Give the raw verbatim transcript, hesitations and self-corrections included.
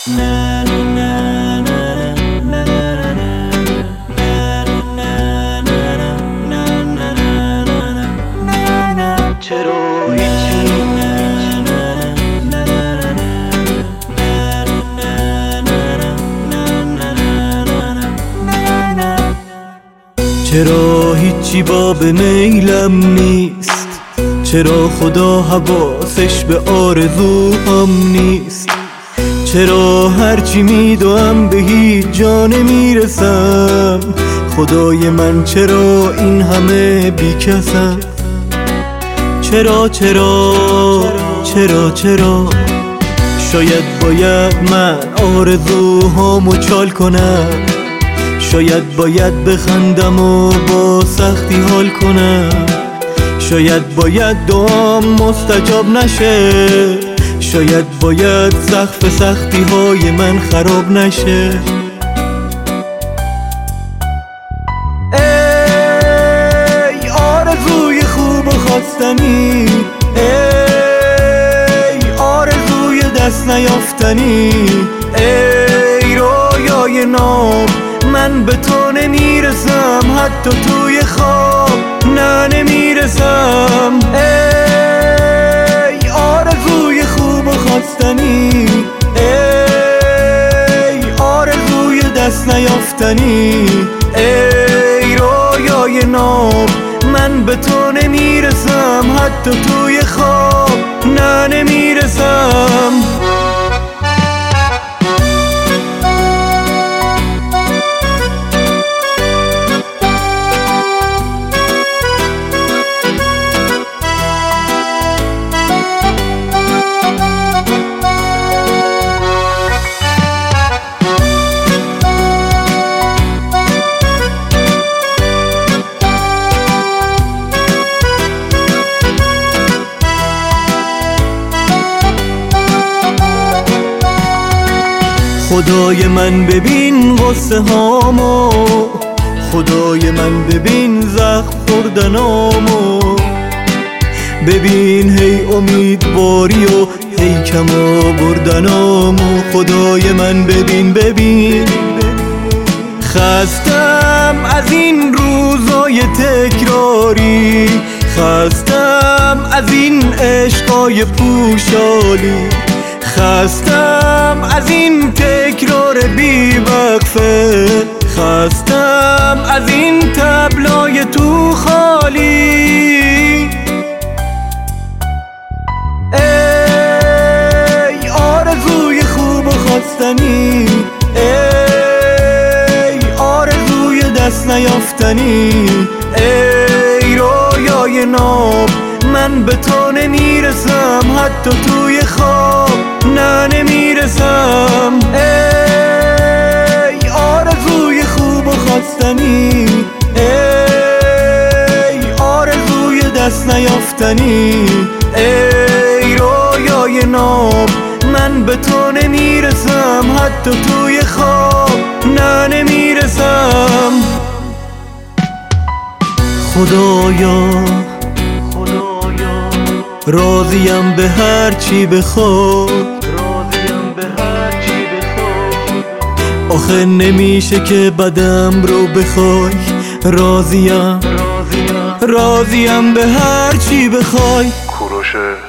چرا هیچی چرا هیچی باب میلم نیست، چرا خدا حواسش به آرزوهام نیست، چرا هرچی میدوام به هیچ جا نمیرسم، خدای من چرا این همه بیکسم، چرا چرا چرا چرا شاید باید من آرزوهامو چال کنم، شاید باید بخندم و با سختی حال کنم، شاید باید دعام مستجاب نشه، شاید باید سقف سختی های من خراب نشه. ای آرزوی خوب و خواستنی، ای آرزوی دست نیافتنی، ای رویای ناب من به تو نمیرسم، حتی توی خواب نه نمیرسم. ای آرزوی خوب و خواستنی، ای آرزوی دست نیافتنی، ای رویای ناب من به تو نمیرسم، حتی توی خواب نه نمیرسم. خدای من ببین غصه هامو، خدای من ببین زخم خوردنامو، ببین هی امیدواری و هی کم آوردنامو، خدای من ببین ببین خستم از این روزای تکراری، خستم از این عشقای پوشالی، خستم از این تکرار بی وقفه، خستم از این طبلای تو خالی. ای آرزوی خوب و خواستنی، ای آرزوی دست نیافتنی، ای رویای ناب من به تو نمیرسم، حتی توی خواب نه نمیرسم. ای آرزوی خوب و خواستنی، ای آرزوی دست نیافتنی، ای رویای ناب من به تو نمیرسم، حتی توی خواب نه نمیرسم. خدایا راضیم به هر چی بخواد، راضیم به هر چی بخواد، آخه نمیشه که بدم رو بخوای، راضیم راضیم راضیم به هر چی بخوای. کوروش